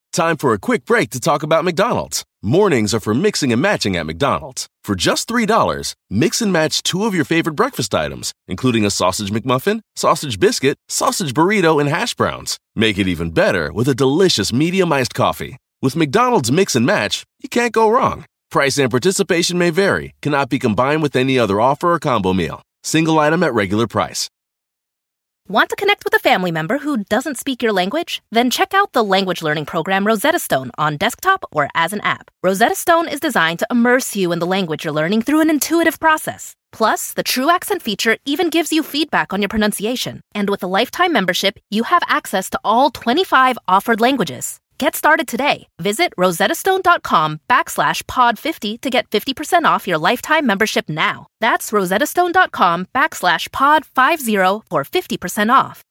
Time for a quick break to talk about McDonald's. Mornings are for mixing and matching at McDonald's. For just $3, mix and match 2 of your favorite breakfast items, including a sausage McMuffin, sausage biscuit, sausage burrito, and hash browns. Make it even better with a delicious medium iced coffee. With McDonald's Mix and Match, you can't go wrong. Price and participation may vary, cannot be combined with any other offer or combo meal. Single item at regular price. Want to connect with a family member who doesn't speak your language? Then check out the language learning program Rosetta Stone on desktop or as an app. Rosetta Stone is designed to immerse you in the language you're learning through an intuitive process. Plus, the True Accent feature even gives you feedback on your pronunciation. And with a lifetime membership, you have access to all 25 offered languages. Get started today. Visit rosettastone.com/pod50 to get 50% off your lifetime membership now. That's rosettastone.com/pod50 for 50% off.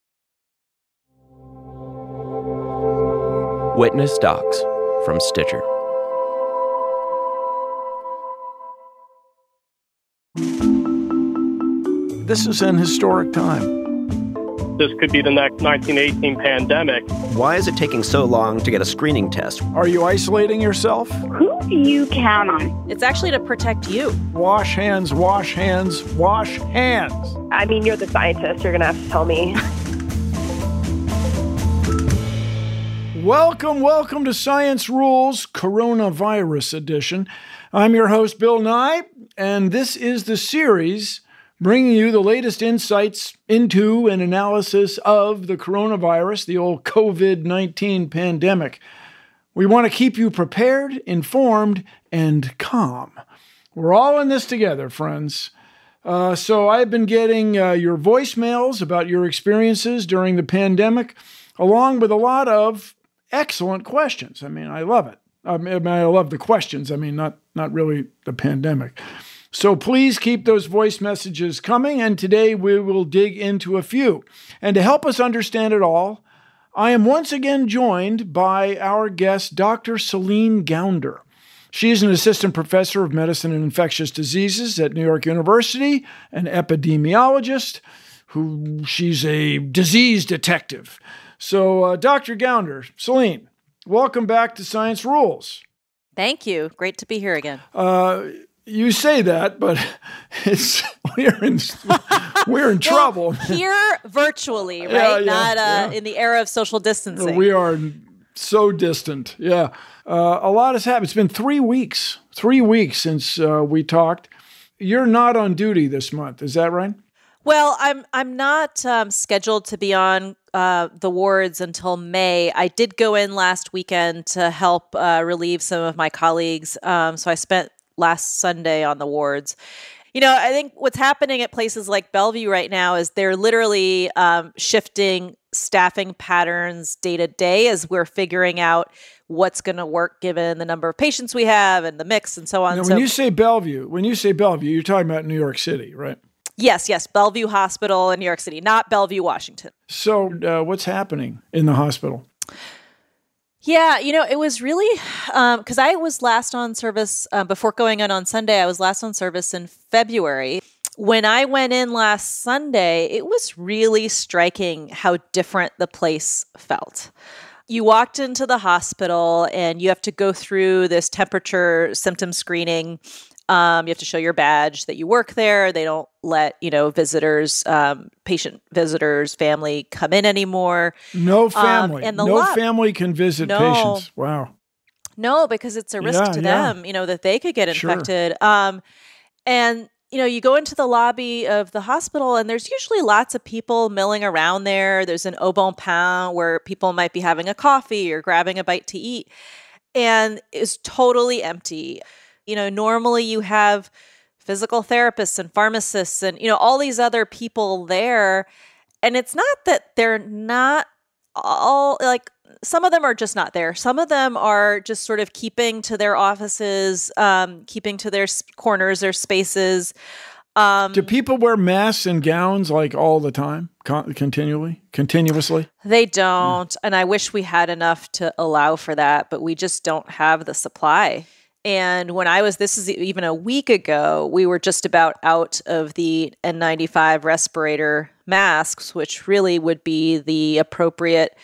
Witness Docs from Stitcher. This is an historic time. This could be the next 1918 pandemic. Why is it taking so long to get a screening test? Are you isolating yourself? Who do you count on? It's actually to protect you. Wash hands, wash hands, wash hands. I mean, you're the scientist. You're going to have to tell me. Welcome to Science Rules Coronavirus Edition. I'm your host, Bill Nye, and this is the series bringing you the latest insights into an analysis of the coronavirus, the old COVID-19 pandemic. We want to keep you prepared, informed, and calm. We're all in this together, friends. So I've been getting your voicemails about your experiences during the pandemic, along with a lot of excellent questions. I mean, I love it. I love the questions. I mean, not really the pandemic. So please keep those voice messages coming, and today we will dig into a few. And to help us understand it all, I am once again joined by our guest, Dr. Celine Gounder. She is an assistant professor of medicine and infectious diseases at New York University, an epidemiologist, she's a disease detective. So, Dr. Gounder, Celine, welcome back to Science Rules. Thank you. Great to be here again. You say that, but we're in trouble. Here virtually, right? Not in the era of social distancing. We are so distant. Yeah. A lot has happened. It's been 3 weeks. 3 weeks since we talked. You're not on duty this month. Is that right? Well, I'm not scheduled to be on the wards until May. I did go in last weekend to help relieve some of my colleagues. So I spent last Sunday on the wards. You know, I think what's happening at places like Bellevue right now is they're literally shifting staffing patterns day to day as we're figuring out what's going to work given the number of patients we have and the mix and so on. Now, when you say Bellevue, you're talking about New York City, right? Yes. Bellevue Hospital in New York City, not Bellevue, Washington. So what's happening in the hospital? Yeah, you know, it was really, because I was last on service, before going on Sunday, I was last on service in February. When I went in last Sunday, it was really striking how different the place felt. You walked into the hospital and you have to go through this temperature symptom screening. You have to show your badge that you work there. They don't let, visitors, patient visitors, family come in anymore. No family. Family can visit patients. Wow. No, because it's a risk to them, that they could get infected. Sure. And you go into the lobby of the hospital and there's usually lots of people milling around there. There's an au bon pain where people might be having a coffee or grabbing a bite to eat. And it's totally empty. Normally you have physical therapists and pharmacists and, all these other people there. And it's not that they're not all, some of them are just not there. Some of them are just sort of keeping to their offices, keeping to their corners, their spaces. Do people wear masks and gowns all the time, continuously? They don't. And I wish we had enough to allow for that, but we just don't have the supply. And when this is even a week ago, we were just about out of the N95 respirator masks, which really would be the appropriate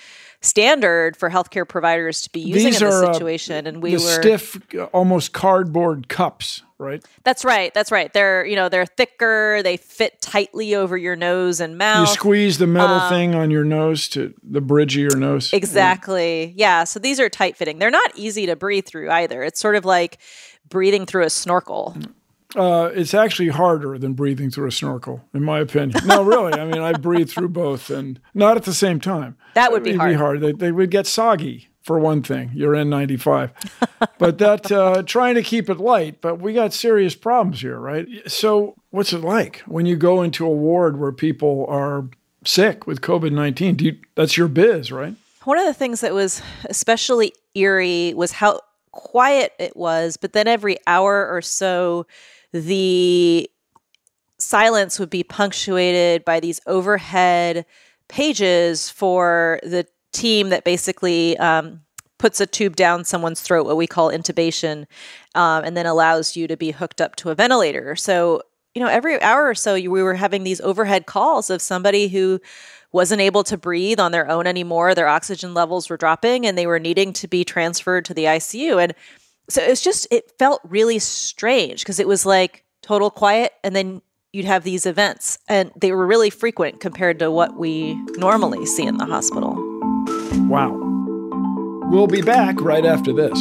standard for healthcare providers to be using in this situation. And we were stiff, almost cardboard cups, right? That's right. They're thicker. They fit tightly over your nose and mouth. You squeeze the metal thing on your nose to the bridge of your nose. Exactly. Yeah. So these are tight fitting. They're not easy to breathe through either. It's sort of like breathing through a snorkel. It's actually harder than breathing through a snorkel, in my opinion. No, really. I mean, I breathe through both, and not at the same time. That would be hard. They would get soggy, for one thing, your N95. But that, trying to keep it light, but we got serious problems here, right? So what's it like when you go into a ward where people are sick with COVID-19? That's your biz, right? One of the things that was especially eerie was how quiet it was, but then every hour or so, the silence would be punctuated by these overhead pages for the team that basically puts a tube down someone's throat, what we call intubation, and then allows you to be hooked up to a ventilator. So, every hour or so, we were having these overhead calls of somebody who wasn't able to breathe on their own anymore. Their oxygen levels were dropping and they were needing to be transferred to the ICU. And so it felt really strange because it was like total quiet, and then you'd have these events, and they were really frequent compared to what we normally see in the hospital. Wow. We'll be back right after this.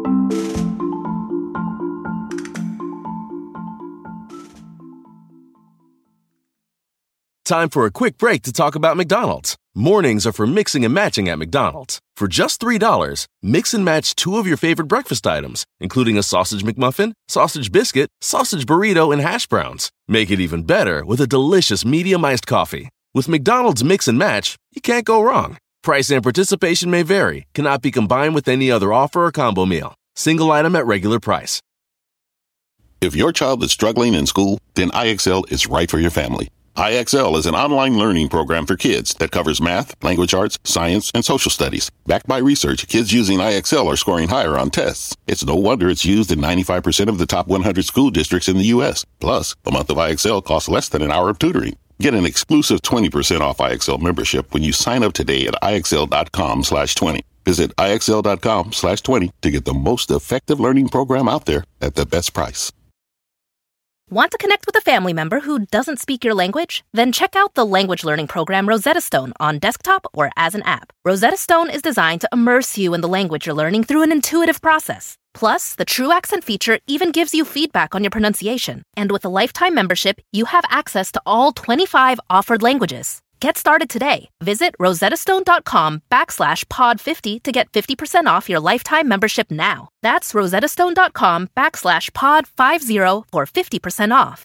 Time for a quick break to talk about McDonald's. Mornings are for mixing and matching at McDonald's. For just $3, mix and match 2 of your favorite breakfast items, including a sausage McMuffin, sausage biscuit, sausage burrito, and hash browns. Make it even better with a delicious medium iced coffee. With McDonald's Mix and Match, you can't go wrong. Price and participation may vary, cannot be combined with any other offer or combo meal. Single item at regular price. If your child is struggling in school, then IXL is right for your family. IXL is an online learning program for kids that covers math, language arts, science, and social studies. Backed by research, kids using IXL are scoring higher on tests. It's no wonder it's used in 95% of the top 100 school districts in the U.S. Plus, a month of IXL costs less than an hour of tutoring. Get an exclusive 20% off IXL membership when you sign up today at IXL.com/20. Visit IXL.com/20 to get the most effective learning program out there at the best price. Want to connect with a family member who doesn't speak your language? Then check out the language learning program Rosetta Stone on desktop or as an app. Rosetta Stone is designed to immerse you in the language you're learning through an intuitive process. Plus, the True Accent feature even gives you feedback on your pronunciation. And with a lifetime membership, you have access to all 25 offered languages. Get started today. Visit rosettastone.com/pod50 to get 50% off your lifetime membership now. That's rosettastone.com/pod50 for 50% off.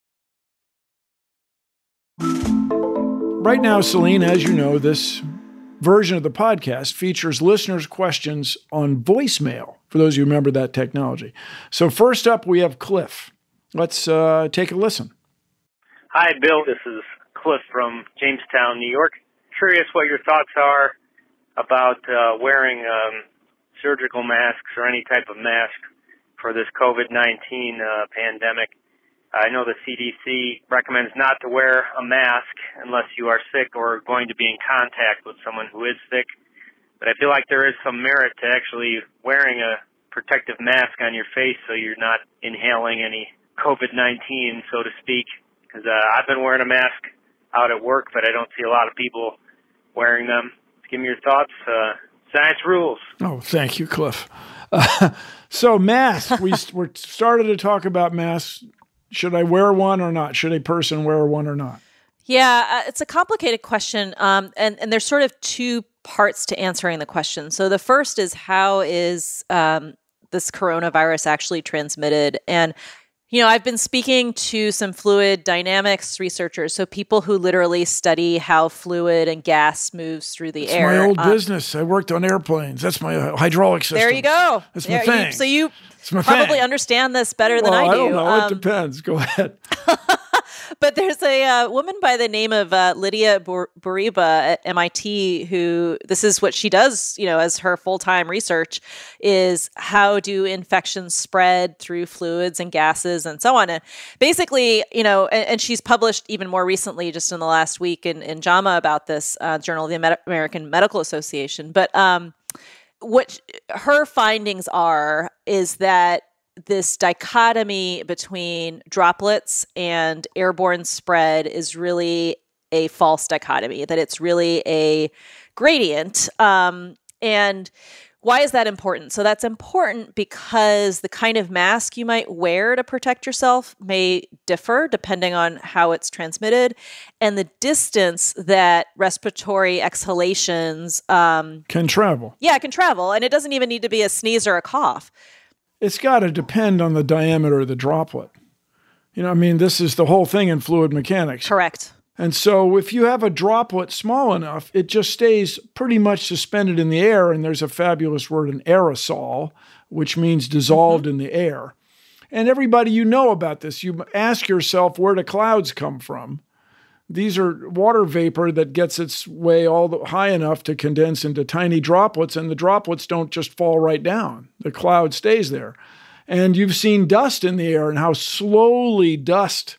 Right now, Celine, as you know, this version of the podcast features listeners' questions on voicemail, for those of you who remember that technology. So first up, we have Cliff. Let's take a listen. Hi, Bill. This is Cliff from Jamestown, New York. Curious what your thoughts are about wearing surgical masks or any type of mask for this COVID-19 pandemic. I know the CDC recommends not to wear a mask unless you are sick or going to be in contact with someone who is sick. But I feel like there is some merit to actually wearing a protective mask on your face so you're not inhaling any COVID-19, so to speak. Because I've been wearing a mask out at work, but I don't see a lot of people wearing them. Give me your thoughts. Science rules. Oh, thank you, Cliff. So masks, we're started to talk about masks. Should I wear one or not? Should a person wear one or not? Yeah, it's a complicated question, and there's sort of two parts to answering the question. So the first is, how is this coronavirus actually transmitted? And I've been speaking to some fluid dynamics researchers, so people who literally study how fluid and gas moves through the air. It's my old business. I worked on airplanes. That's my hydraulic system. There you go. That's my thing. So you probably understand this better than I do. I don't know. It depends. Go ahead. But there's a woman by the name of Lydia Buriba at MIT who, this is what she does, as her full-time research, is how do infections spread through fluids and gases and so on. And basically, and she's published even more recently, just in the last week in JAMA about this, Journal of the American Medical Association. But what her findings are is that this dichotomy between droplets and airborne spread is really a false dichotomy, that it's really a gradient. And why is that important? So that's important because the kind of mask you might wear to protect yourself may differ depending on how it's transmitted, and the distance that respiratory exhalations can travel. Yeah, it can travel, and it doesn't even need to be a sneeze or a cough. It's got to depend on the diameter of the droplet. This is the whole thing in fluid mechanics. Correct. And so if you have a droplet small enough, it just stays pretty much suspended in the air. And there's a fabulous word, an aerosol, which means dissolved in the air. And everybody about this. You ask yourself, where do clouds come from? These are water vapor that gets its way high enough to condense into tiny droplets, and the droplets don't just fall right down. The cloud stays there. And you've seen dust in the air and how slowly dust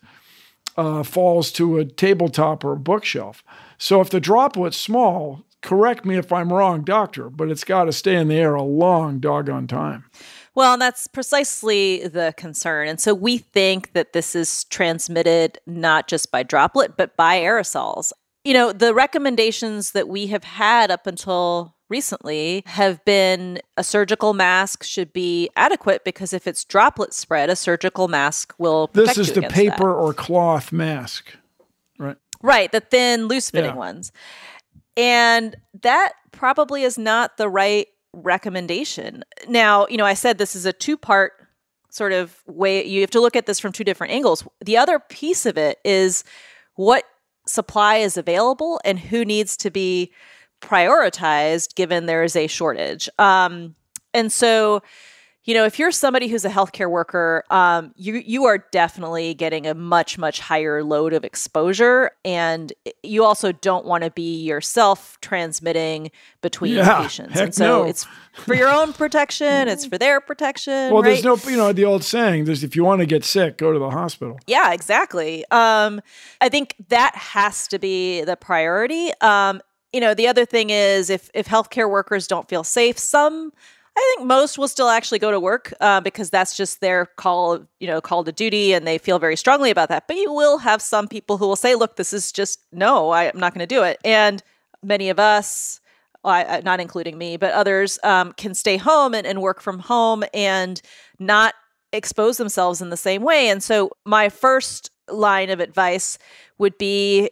falls to a tabletop or a bookshelf. So if the droplet's small, correct me if I'm wrong, doctor, but it's got to stay in the air a long doggone time. Well, and that's precisely the concern. And so we think that this is transmitted not just by droplet, but by aerosols. The recommendations that we have had up until recently have been a surgical mask should be adequate because if it's droplet spread, a surgical mask will protect you against that. This is the paper or cloth mask, right? Right, the thin, loose-fitting ones. And that probably is not the right recommendation. Now, I said this is a two-part sort of way. You have to look at this from two different angles. The other piece of it is what supply is available and who needs to be prioritized given there is a shortage. And so, if you're somebody who's a healthcare worker, you are definitely getting a much, much higher load of exposure. And you also don't want to be yourself transmitting between patients. And so it's for your own protection. It's for their protection. Well, right? There's no, the old saying, if you want to get sick, go to the hospital. Yeah, exactly. I think that has to be the priority. The other thing is if healthcare workers don't feel safe, I think most will still actually go to work because that's just their call to duty, and they feel very strongly about that. But you will have some people who will say, look, this is just, no, I'm not going to do it. And many of us, not including me, but others can stay home and work from home and not expose themselves in the same way. And so my first line of advice would be,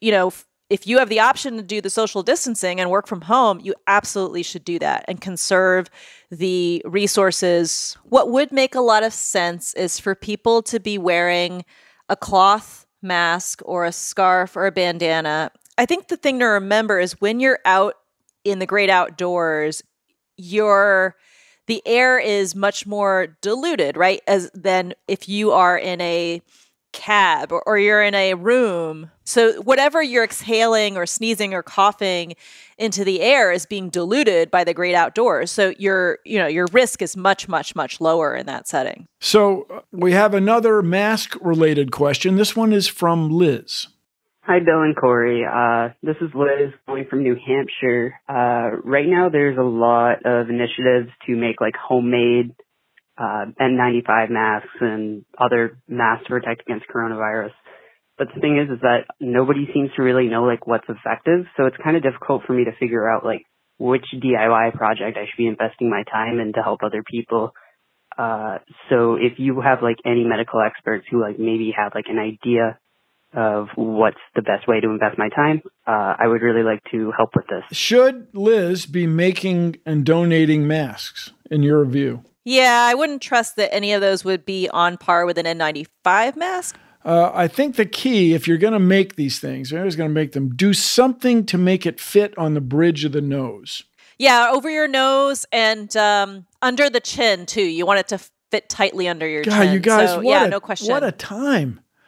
if you have the option to do the social distancing and work from home, you absolutely should do that and conserve the resources. What would make a lot of sense is for people to be wearing a cloth mask or a scarf or a bandana. I think the thing to remember is when you're out in the great outdoors, the air is much more diluted, right? Than if you are in a cab or you're in a room. So whatever you're exhaling or sneezing or coughing into the air is being diluted by the great outdoors. So your risk is much, much, much lower in that setting. So we have another mask-related question. This one is from Liz. Hi, Bill and Corey. This is Liz calling from New Hampshire. Right now there's a lot of initiatives to make homemade N95 masks and other masks to protect against coronavirus. But the thing is that nobody seems to really know what's effective. So it's kind of difficult for me to figure out which DIY project I should be investing my time in to help other people. So if you have any medical experts who maybe have an idea of what's the best way to invest my time, I would really like to help with this. Should Liz be making and donating masks in your view? Yeah, I wouldn't trust that any of those would be on par with an N95 mask. I think the key, if you're going to make these things, you're always going to make them, do something to make it fit on the bridge of the nose. Yeah, over your nose and under the chin, too. You want it to fit tightly under your chin. God, you guys, so, no question. What a time.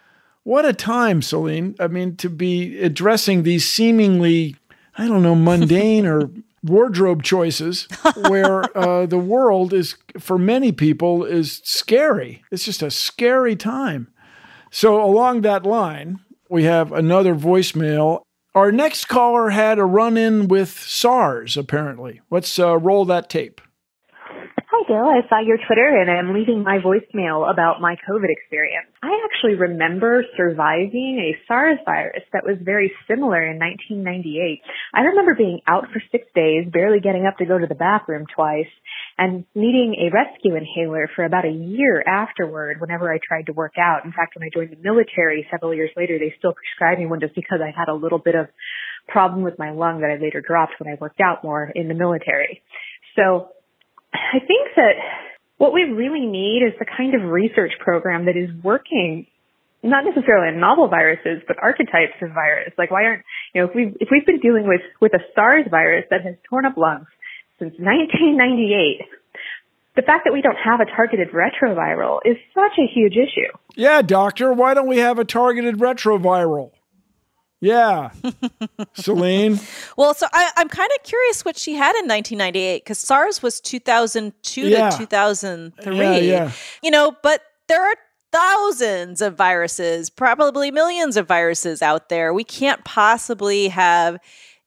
What a time, Celine. I mean, to be addressing these seemingly, mundane or wardrobe choices where the world is, for many people, is scary. It's just a scary time. So along that line, we have another voicemail. Our next caller had a run-in with SARS, apparently. Let's roll that tape. Hi, Bill. I saw your Twitter, and I'm leaving my voicemail about my COVID experience. I actually remember surviving a SARS virus that was very similar in 1998. I remember being out for 6 days, barely getting up to go to the bathroom twice, and needing a rescue inhaler for about a year afterward whenever I tried to work out. In fact, when I joined the military several years later, they still prescribed me one just because I had a little bit of problem with my lung that I later dropped when I worked out more in the military. So I think that what we really need is the kind of research program that is working, not necessarily on novel viruses, but archetypes of virus. Like, why aren't, if we've been dealing with a SARS virus that has torn up lungs since 1998, the fact that we don't have a targeted retroviral is such a huge issue. Yeah, doctor, why don't we have a targeted retroviral? Yeah. Celine? Well, so I'm kind of curious what she had in 1998, because SARS was 2002 to 2003. Yeah. But there are thousands of viruses, probably millions of viruses out there. We can't possibly have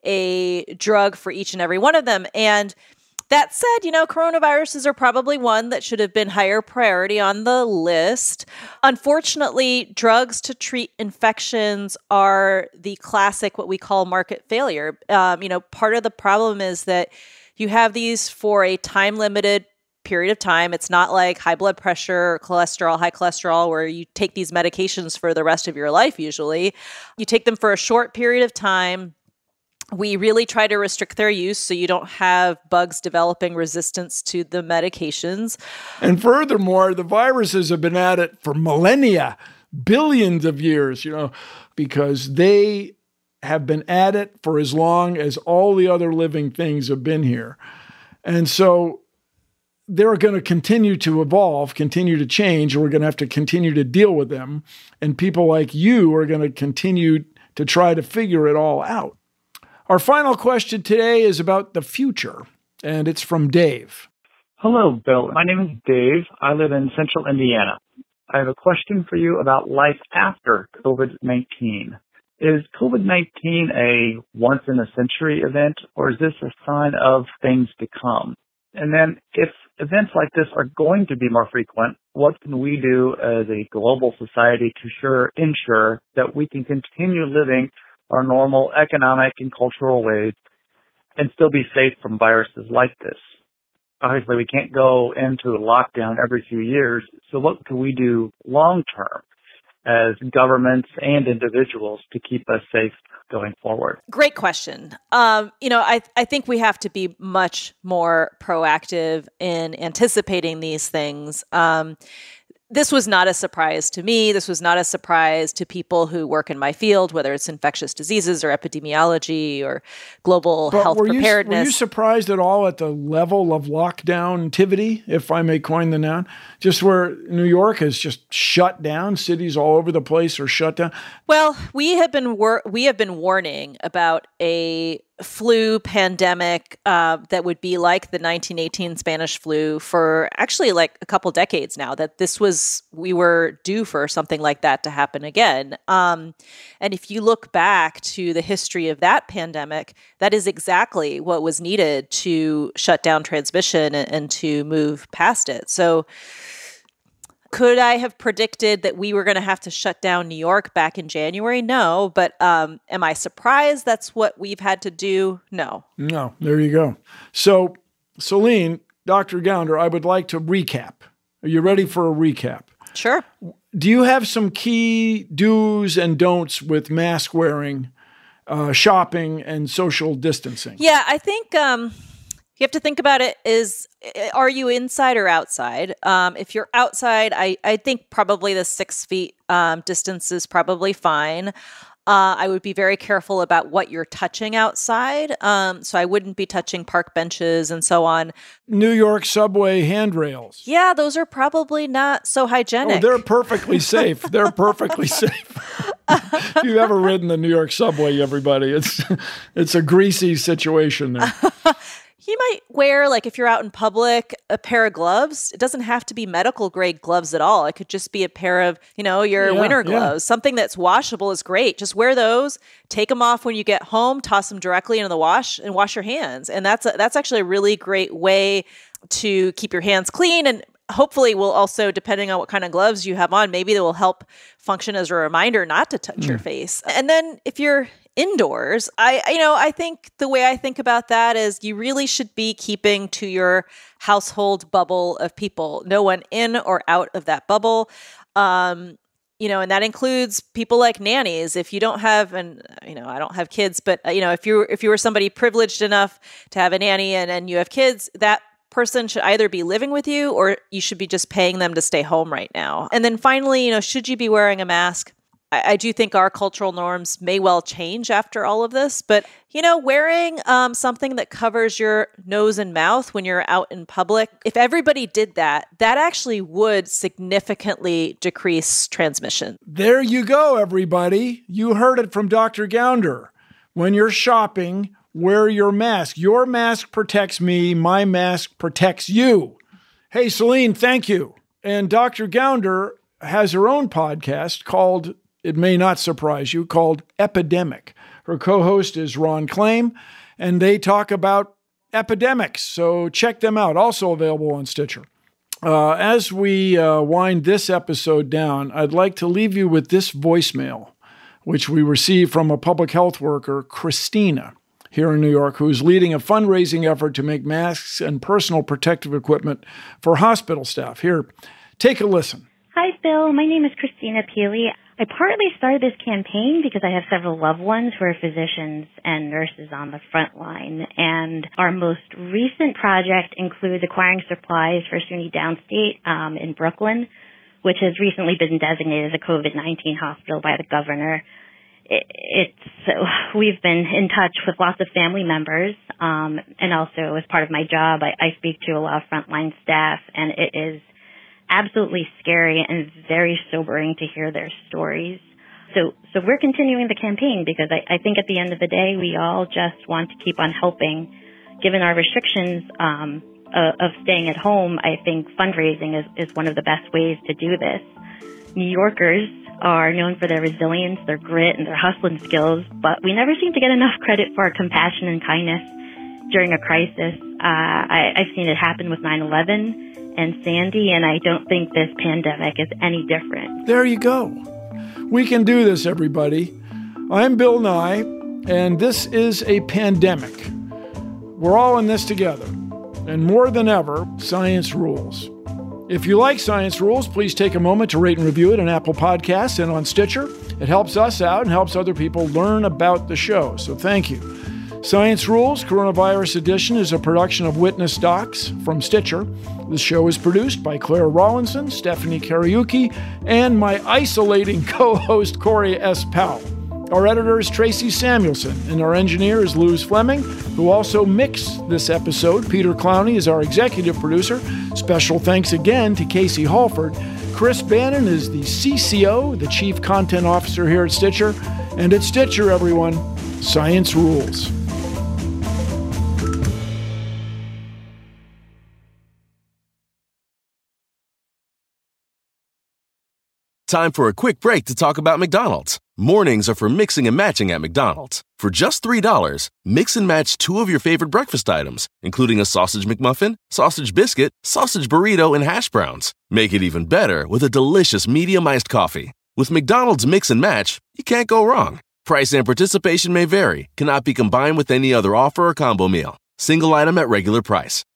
a drug for each and every one of them. And that said, coronaviruses are probably one that should have been higher priority on the list. Unfortunately, drugs to treat infections are the classic, what we call market failure. Part of the problem is that you have these for a time-limited period of time. It's not like high blood pressure, cholesterol, high cholesterol, where you take these medications for the rest of your life, usually. You take them for a short period of time. We really try to restrict their use so you don't have bugs developing resistance to the medications. And furthermore, the viruses have been at it for millennia, billions of years, because they have been at it for as long as all the other living things have been here. And so they're going to continue to evolve, continue to change, and we're going to have to continue to deal with them. And people like you are going to continue to try to figure it all out. Our final question today is about the future, and it's from Dave. Hello, Bill. My name is Dave. I live in central Indiana. I have a question for you about life after COVID-19. Is COVID-19 a once-in-a-century event, or is this a sign of things to come? And then if events like this are going to be more frequent, what can we do as a global society to ensure that we can continue living our normal economic and cultural ways and still be safe from viruses like this? Obviously, we can't go into a lockdown every few years, so what can we do long-term as governments and individuals to keep us safe going forward? Great question. I think we have to be much more proactive in anticipating these things. This was not a surprise to me. This was not a surprise to people who work in my field, whether it's infectious diseases or epidemiology or global health preparedness. Were you surprised at all at the level of lockdown-tivity, if I may coin the noun? Just where New York is just shut down, cities all over the place are shut down? Well, we have been warning about a flu pandemic that would be like the 1918 Spanish flu for actually like a couple decades now, that we were due for something like that to happen again. And if you look back to the history of that pandemic, that is exactly what was needed to shut down transmission and to move past it. So could I have predicted that we were going to have to shut down New York back in January? No. But am I surprised that's what we've had to do? No. No. There you go. So, Celine, Dr. Gounder, I would like to recap. Are you ready for a recap? Sure. Do you have some key do's and don'ts with mask wearing, shopping, and social distancing? Yeah, I think you have to think about it is, are you inside or outside? If you're outside, I think probably the 6 feet distance is probably fine. I would be very careful about what you're touching outside. So I wouldn't be touching park benches and so on. New York subway handrails. Yeah, those are probably not so hygienic. Oh, they're perfectly safe. They're perfectly safe. If you've ever ridden the New York subway, everybody, it's a greasy situation there. You might wear, like if you're out in public, a pair of gloves. It doesn't have to be medical grade gloves at all. It could just be a pair of, your winter gloves. Something that's washable is great. Just wear those, take them off when you get home, toss them directly into the wash and wash your hands. And that's actually a really great way to keep your hands clean. And hopefully will also, depending on what kind of gloves you have on, maybe they will help function as a reminder not to touch your face. And then if you're indoors, I think the way I think about that is you really should be keeping to your household bubble of people. No one in or out of that bubble. And that includes people like nannies. If you don't have, and I don't have kids, but if you were somebody privileged enough to have a nanny and you have kids, that person should either be living with you or you should be just paying them to stay home right now. And then finally, should you be wearing a mask? I do think our cultural norms may well change after all of this, but, wearing something that covers your nose and mouth when you're out in public, if everybody did that, that actually would significantly decrease transmission. There you go, everybody. You heard it from Dr. Gounder. When you're shopping, wear your mask. Your mask protects me. My mask protects you. Hey, Celine, thank you. And Dr. Gounder has her own podcast called, it may not surprise you, called Epidemic. Her co-host is Ron Claim, and they talk about epidemics. So check them out. Also available on Stitcher. As we wind this episode down, I'd like to leave you with this voicemail, which we received from a public health worker, Christina, here in New York, who's leading a fundraising effort to make masks and personal protective equipment for hospital staff. Here, take a listen. Hi, Bill. My name is Christina Peely. I partly started this campaign because I have several loved ones who are physicians and nurses on the front line. And our most recent project includes acquiring supplies for SUNY Downstate in Brooklyn, which has recently been designated as a COVID-19 hospital by the governor. We've been in touch with lots of family members, and also as part of my job, I speak to a lot of frontline staff, and it is absolutely scary and very sobering to hear their stories. So we're continuing the campaign because I think at the end of the day, we all just want to keep on helping. Given our restrictions of staying at home, I think fundraising is one of the best ways to do this. New Yorkers are known for their resilience, their grit, and their hustling skills, but we never seem to get enough credit for our compassion and kindness during a crisis. I've seen it happen with 9/11 and Sandy, and I don't think this pandemic is any different. There you go. We can do this, everybody. I'm Bill Nye, and this is a pandemic. We're all in this together, and more than ever, science rules. If you like Science Rules, please take a moment to rate and review it on Apple Podcasts and on Stitcher. It helps us out and helps other people learn about the show, so thank you. Science Rules, Coronavirus Edition, is a production of Witness Docs from Stitcher. The show is produced by Claire Rawlinson, Stephanie Kariuki, and my isolating co-host, Corey S. Powell. Our editor is Tracy Samuelson, and our engineer is Luz Fleming, who also mixed this episode. Peter Clowney is our executive producer. Special thanks again to Casey Halford. Chris Bannon is the CCO, the Chief Content Officer here at Stitcher. And at Stitcher, everyone, science rules. Time for a quick break to talk about McDonald's. Mornings are for mixing and matching at McDonald's. For just $3, mix and match 2 of your favorite breakfast items, including a sausage McMuffin, sausage biscuit, sausage burrito, and hash browns. Make it even better with a delicious medium iced coffee. With McDonald's Mix and Match, you can't go wrong. Price and participation may vary, cannot be combined with any other offer or combo meal. Single item at regular price.